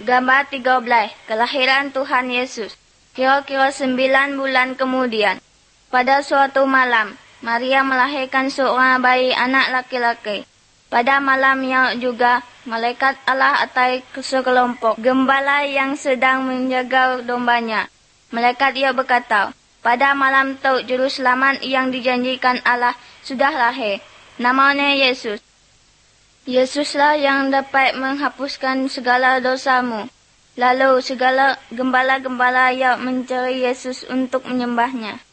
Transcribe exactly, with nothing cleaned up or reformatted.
Gambar tiga belas. Kelahiran Tuhan Yesus. Kira-kira sembilan bulan kemudian, pada suatu malam, Maria melahirkan seorang bayi anak laki-laki. Pada malam yang juga, malaikat Allah atai sekelompok gembala yang sedang menjaga dombanya. Malaikat ia berkata, pada malam itu juru selamat yang dijanjikan Allah sudah lahir. Namanya Yesus. Yesuslah yang dapat menghapuskan segala dosamu. Lalu segala gembala-gembala yang mencari Yesus untuk menyembahnya.